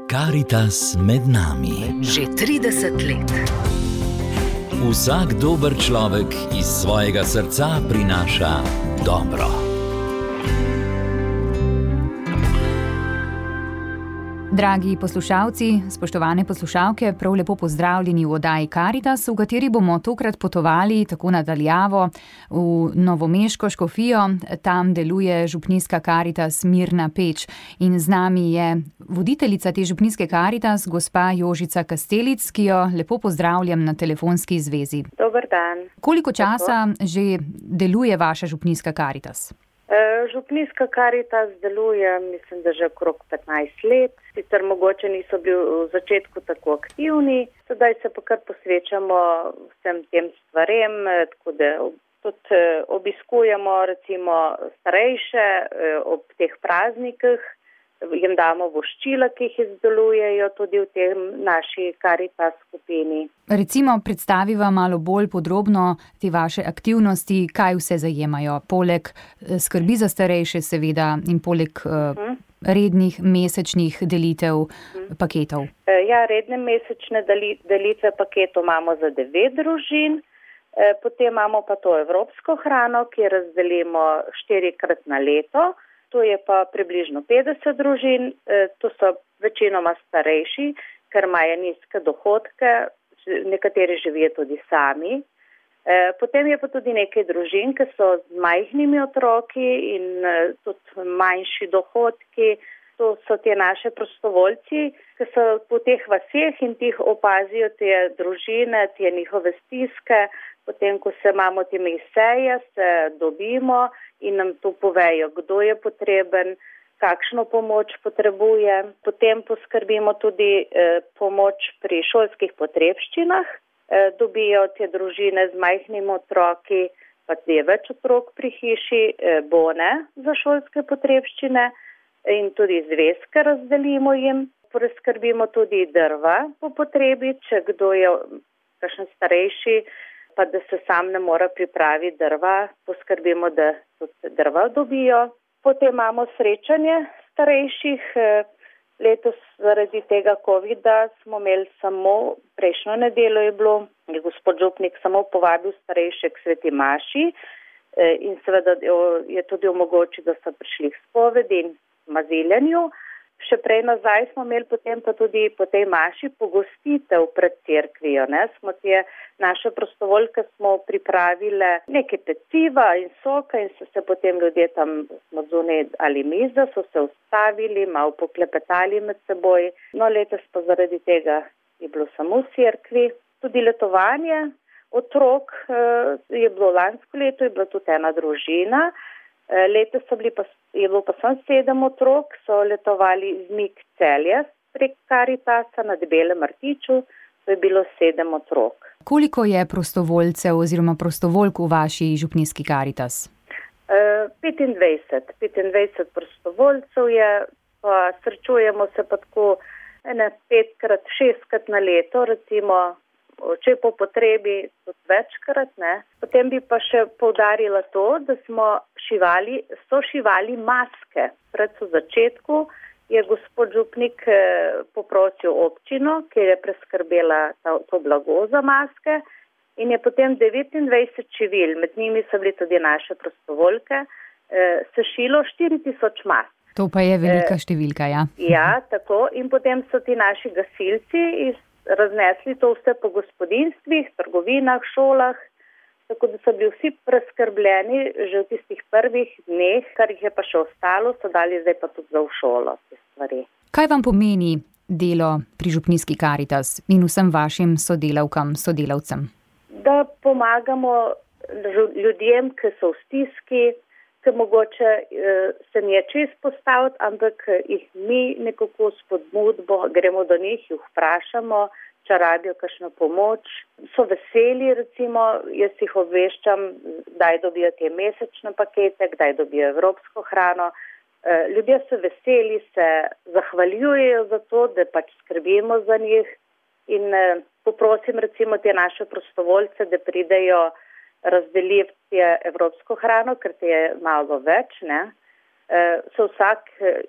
Karitas med nami. Že 30 let. Vsak dober človek iz svojega srca prinaša dobro. Dragi poslušalci, spoštovane poslušalke, prav lepo pozdravljeni v oddaji Karitas, v kateri bomo tokrat potovali tako na daljavo v novomeško škofijo. Tam deluje župnijska Karitas Mirna Peč in z nami je voditeljica te župnijske Karitas, gospa Jožica Kastelic, ki jo lepo pozdravljam na telefonski zvezi. Dober dan. Koliko časa že deluje vaša župnijska Karitas? Župnijska Karitas deluje, mislim, da že okrog 15 let. Sicer mogoče niso bili v začetku tako aktivni, sedaj se pa kar posvečamo vsem tem stvarem, tako da tudi obiskujemo recimo starejše ob teh praznikih, jim damo voščila, ki jih izdelujejo tudi v tem naši Karitas skupini. Recimo, predstaviva malo bolj podrobno te vaše aktivnosti, kaj vse zajemajo, poleg skrbi za starejše seveda in poleg rednih mesečnih delitev paketov. Ja, redne mesečne delitve paketov imamo za 9 družin, potem imamo pa to evropsko hrano, ki razdelimo 4-krat na leto. To je pa približno 50 družin, to so večinoma starejši, ker imajo nizke dohodke, nekateri živijo tudi sami. Potem je pa tudi nekaj družin, ki so z majhnimi otroki in tudi manjši dohodki. To so te naše prostovoljci, ki so po teh vaseh in tih opazijo te družine, te njihove stiske. Potem, ko se imamo te seje, se dobimo in nam tu povejo, kdo je potreben, kakšno pomoč potrebuje. Potem poskrbimo tudi pomoč pri šolskih potrebščinah. Dobijo te družine z majhnimi otroki, pa je več otrok pri hiši, bone za šolske potrebščine in tudi zvezke razdelimo jim. Preskrbimo tudi drva po potrebi, če kdo je kakšen starejši, pa da se sam ne mora pripraviti drva, poskrbimo, da tudi drva dobijo. Potem imamo srečanje starejših. Letos zaradi tega COVID-a smo imeli samo, prejšnjo nedeljo je bilo, je gospod župnik samo povabil starejše k sveti maši in seveda je tudi omogočil, da so prišli k spovedi in maziljenju. Še prej nazaj smo imeli potem pa tudi po tej maši pogostitev pred cerkvijo. Smo te naše prostovoljke smo pripravile nekaj peciva in soka in so se potem ljudje tam zunaj ali mize, so se ustavili, malo poklepetali med seboj. No, letos pa zaradi tega je bilo samo v cerkvi. Tudi letovanje otrok je bilo lansko leto, je bila tudi ena družina. Letos je bilo pa samo 7 otrok, so letovali iz Mik Celje prek Karitasa na Debelem Rtiču, to je bilo 7 otrok. Koliko je prostovoljcev oziroma prostovoljk v vaši župnijski Karitas? 25 prostovoljcev je, pa srečujemo se pa tako 5-krat, 6-krat na leto, recimo, če po potrebi tudi večkrat. Potem bi pa še poudarila to, da so šivali maske. Pred začetku je gospod župnik poprosil občino, ki je preskrbela to blago za maske in je potem 29 šivil, med njimi so bili tudi naše prostovoljke, sešilo 4000 mask. To pa je velika številka, ja. Ja, tako. In potem so ti naši gasilci raznesli to vse po gospodinstvih, trgovinah, šolah, tako da so bili vsi preskrbljeni že v tistih prvih dneh, kar jih je pa še ostalo, so dali zdaj pa tudi za v šolo te stvari. Kaj vam pomeni delo pri župnijski Karitas in vsem vašim sodelavkam, sodelavcem? Da pomagamo ljudem, ki so v stiski, ki mogoče se neče izpostaviti, ampak jih mi nekako spodbudbo, gremo do njih, jih vprašamo, če rabijo kakšno pomoč. So veseli, recimo, jaz jih obveščam, kdaj dobijo te mesečne pakete, kdaj dobijo evropsko hrano. Ljudje so veseli, se zahvaljujejo za to, da pač skrbimo za njih in poprosim recimo te naše prostovoljce, da pridejo razdeliti evropsko hrano, ker te je malo več, se vsak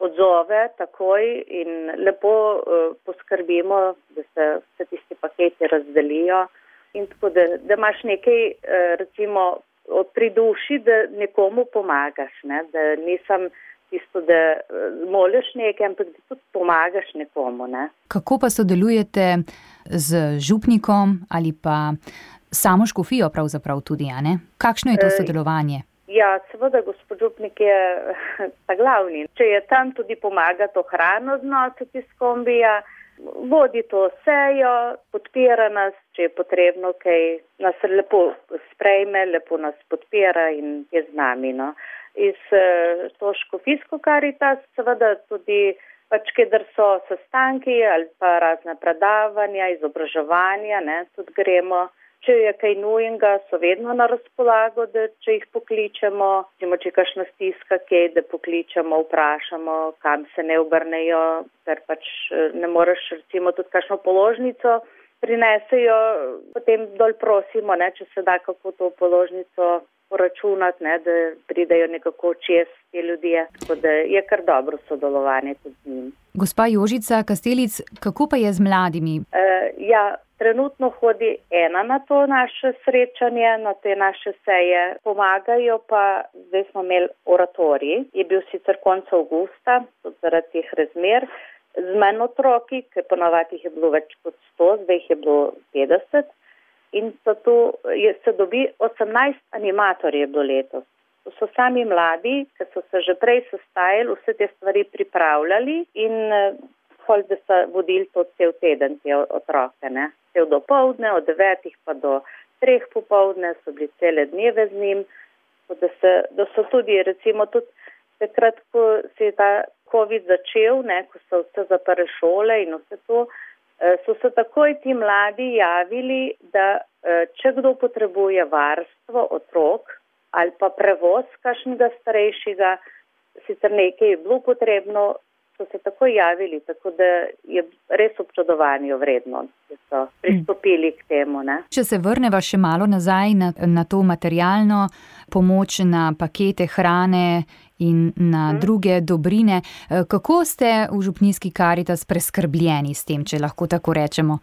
odzove takoj in lepo poskrbimo, da se vse tisti paketi razdelijo. In tako, da imaš nekaj, recimo, pri duši, da nekomu pomagaš, ne? Da nisem tisto, da moliš nekaj, ampak da tudi pomagaš nekomu. Ne? Kako pa sodelujete z župnikom ali pa samo škofijo pravzaprav tudi, a ne? Kakšno je to sodelovanje? Ja, seveda, gospod župnik je ta glavni. Če je tam, tudi pomaga to hrano znositi iz kombija, vodi to sejo, podpira nas, če je potrebno, kaj nas lepo sprejme, lepo nas podpira in je z nami. No. Iz to škofijsko Karitas, seveda tudi kjer so sestanki ali pa razne predavanja, izobraževanja, ne, tudi gremo. Če je kaj nujenega, so vedno na razpolago, da če jih pokličemo, če je kakšna stiska, kaj, da pokličemo, vprašamo, kam se ne obrnejo, ker pač ne moreš recimo tudi kakšno položnico prinesejo, potem dol prosimo, ne, če se da kako to položnico poračunati, ne, da pridejo nekako čez te ljudje, tako da je kar dobro sodelovanje tudi z njim. Gospa Jožica Kastelic, kako pa je z mladimi? Trenutno hodi ena na to naše srečanje, na te naše seje. Pomagajo pa, zdaj smo imeli oratorij, je bil sicer konec avgusta, tudi zaradi teh razmer, z manj otroki, ker ponavadi jih je bilo več kot 100, zdaj jih je bilo 50. In se dobi 18 animatorjev do letos. To so sami mladi, ki so se že prej sestajali, vse te stvari pripravljali in da so vodili to cel teden, te otroke, ne. Cel dopoldne, od 9 pa do 3 popoldne so bili cele dneve z njim, da so tudi, recimo tudi takrat, ko se je ta COVID začel, ne, ko so vse zaprle šole in vse to, so se takoj ti mladi javili, da če kdo potrebuje varstvo otrok ali pa prevoz kakšnega starejšega, sicer nekaj je bilo potrebno, so se takoj javili, tako da je res občudovanje vredno, da so pristopili k temu. Ne? Če se vrneva še malo nazaj na to materialno pomoč, na pakete hrane in na druge dobrine, kako ste v župnijski Karitas preskrbljeni s tem, če lahko tako rečemo?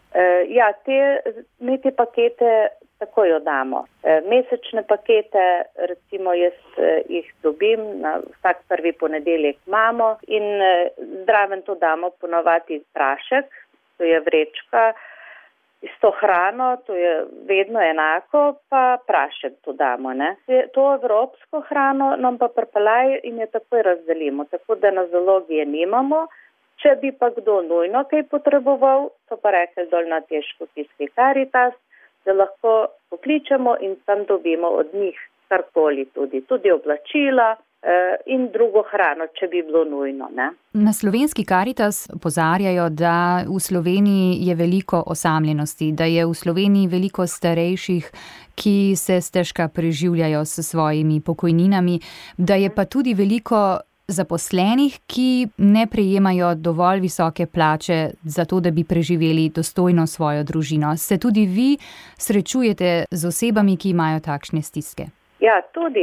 Mi te pakete takoj oddamo. Mesečne pakete, recimo jaz jih dobim, vsak prvi ponedeljek imamo in zraven to damo ponavadi prašek, to je vrečka, s to hrano, to je vedno enako, pa prašek to damo. Ne? To evropsko hrano nam pa pripeljajo in je takoj razdelimo, tako da na zalogi je nimamo. Če bi pa kdo nujno kaj potreboval, so pa rekli dol na te škofijski Karitas, da lahko pokličemo in tam dobimo od njih karkoli tudi oblačila in drugo hrano, če bi bilo nujno. Ne? Na slovenski Karitas opozarjajo, da v Sloveniji je veliko osamljenosti, da je v Sloveniji veliko starejših, ki se stežka preživljajo s svojimi pokojninami, da je pa tudi veliko zaposlenih, ki ne prejemajo dovolj visoke plače za to, da bi preživeli dostojno svojo družino. Se tudi vi srečujete z osebami, ki imajo takšne stiske? Ja, tudi.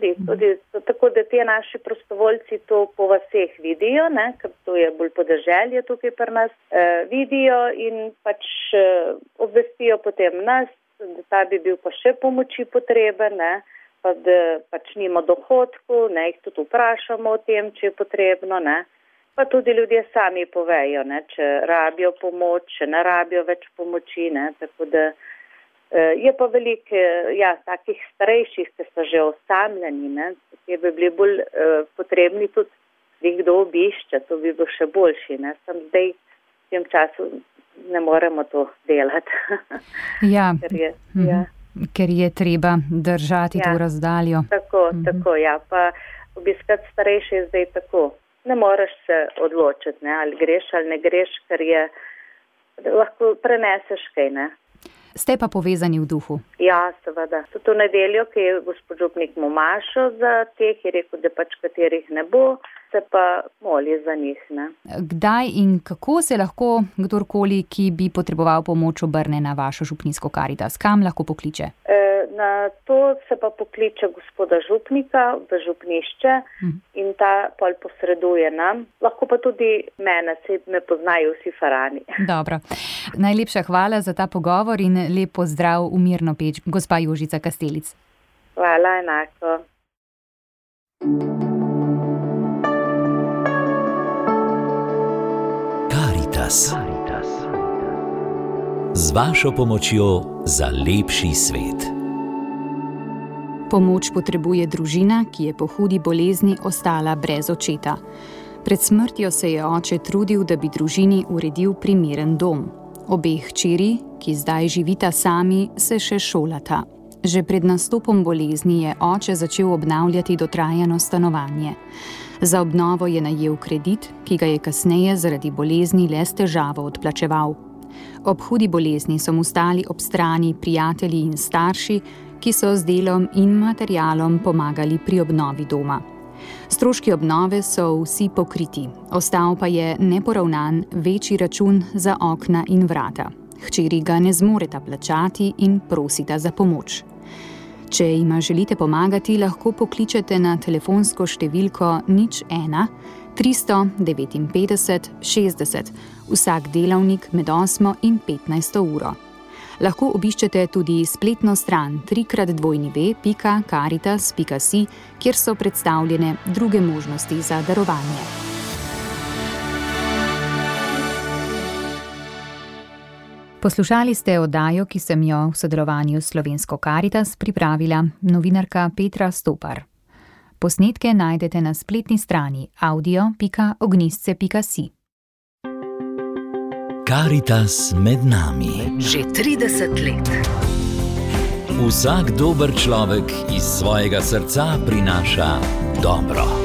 Tako da te naši prostovoljci to po vaseh vidijo, ne, ker to je bolj podeželje tukaj pri nas, vidijo in pač obvestijo potem nas, da ta bi bil pa še pomoči potreben, ne, pa da pač nima dohodku, ne, jih tudi vprašamo o tem, če je potrebno, ne. Pa tudi ljudje sami povejo, ne, če rabijo pomoč, če ne rabijo več pomoči, ne, tako da je pa veliko, takih starejših, ki so že osamljeni, ne, ki bi bili bolj potrebni tudi, da jih kdo obišče, to bi bilo še boljši, ne, sem zdaj v tem času ne moremo to delati. Ja. Ker je treba držati to razdaljo. Tako, pa obiskati starejše je zdaj tako. Ne moreš se odločiti, ne, ali greš ali ne greš, ker je, lahko preneseš kaj, ne. Ste pa povezani v duhu? Ja, seveda. To nedeljo, ki je gospod župnik mu mašo za teh, je rekel, da pač katerih ne bo, se pa moli za njih. Ne. Kdaj in kako se lahko kdorkoli, ki bi potreboval pomoč, obrne na vašo župnijsko Karitas? Kam lahko pokliče? Na to se pa pokliče gospoda župnika v župnišče in ta pol posreduje nam. Lahko pa tudi mene, se me poznajo vsi farani. Dobro. Najlepša hvala za ta pogovor in lep pozdrav v Mirno Peč, gospa Jožica Kastelic. Hvala, enako. Karitas. Z vašo pomočjo za lepši svet. Pomoč potrebuje družina, ki je po hudi bolezni ostala brez očeta. Pred smrtjo se je oče trudil, da bi družini uredil primeren dom. Obe hčeri, ki zdaj živita sami, se še šolata. Že pred nastopom bolezni je oče začel obnavljati dotrajano stanovanje. Za obnovo je najel kredit, ki ga je kasneje zaradi bolezni le s težavo odplačeval. Ob hudi bolezni so mu stali ob strani prijatelji in starši, ki so z delom in materialom pomagali pri obnovi doma. Stroški obnove so vsi pokriti, ostal pa je neporavnan večji račun za okna in vrata. Hčeri ga ne zmoreta plačati in prosita za pomoč. Če jima želite pomagati, lahko pokličete na telefonsko številko 01 359 60, vsak delavnik med 8 in 15 uro. Lahko obiščete tudi spletno stran www.caritas.si, kjer so predstavljene druge možnosti za darovanje. Poslušali ste oddajo, ki sem jo v sodelovanju s Slovensko Caritas pripravila novinarka Petra Stopar. Posnetke najdete na spletni strani audio.ognisce.si. Caritas med nami. Že 30 let. Vsak dober človek iz svojega srca prinaša dobro.